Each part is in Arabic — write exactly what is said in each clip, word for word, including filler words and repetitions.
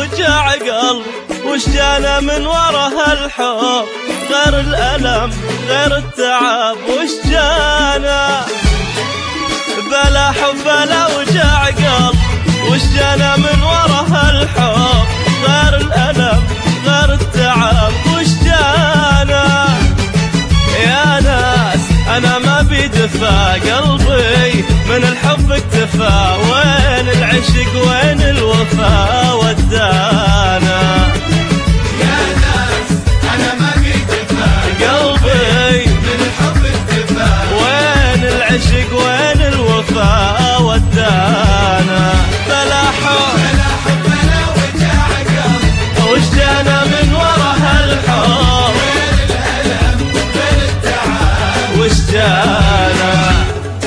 وجع قلب وش جانا من ورا هالحب غير الألم غير التعب وش جانا بلا حب بلا وجع قلب وش جانا من ورا هالحب غير الألم غير التعب وش جانا يا ناس أنا ما بيدفى قلبي من الحب اكتفى وين العشق وين الوفا ودانا يا ناس أنا ما بيدفى قلبي من الحب اكتفى وين العشق وين الوفا ودانا بلا حب بلا حب بلا وجع قلب وش جانا من ورا هالحب غير الألم غير التعب وش جانا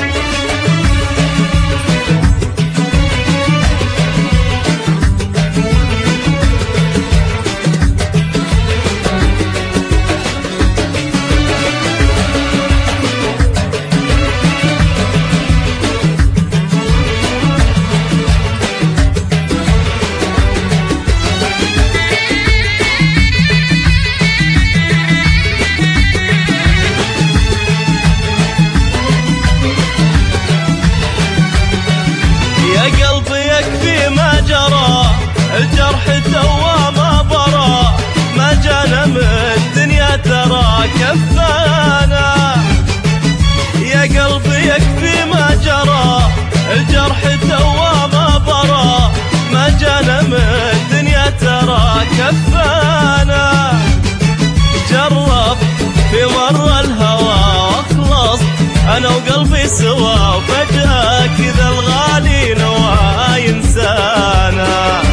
الجرح توا ما برا ما جانا من الدنيا ترى كفانا يا قلبي يكفي ما جرى الجرح توا ما برا ما جانا من الدنيا ترى كفانا جرب في مر الهوى واخلص انا وقلبي سوا وفجأة كذا الغالي نوى ينسانا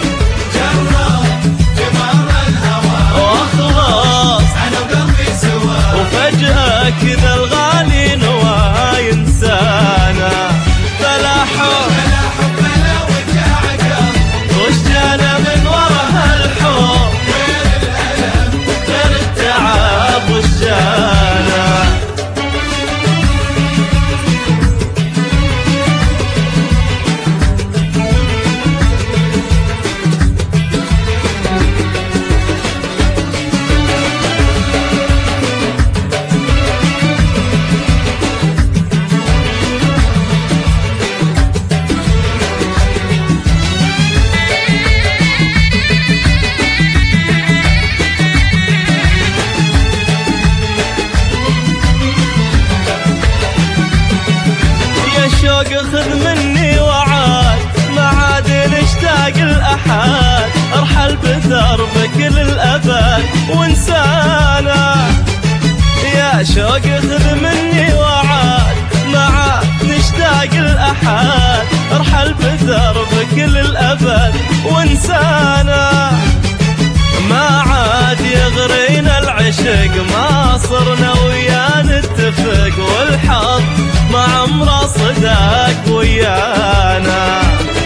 وفجأة كذا الغالي نوى ينسانا بلا حب بلا حب بلا وجع قلب وش جانا من ورا هالحب غير الألم غير التعب وش جانا الشوق خذ مني وعاد ما عاد نشتاق الأحد ارحل بدربك للأبد وانسانا يا شوق خذ مني وعاد ما عاد نشتاق الأحد ارحل بدربك للأبد وانسانا ما عاد يغرينا العشق ما صرنا ويا نتفق والحظ ما عمره صدق ويانا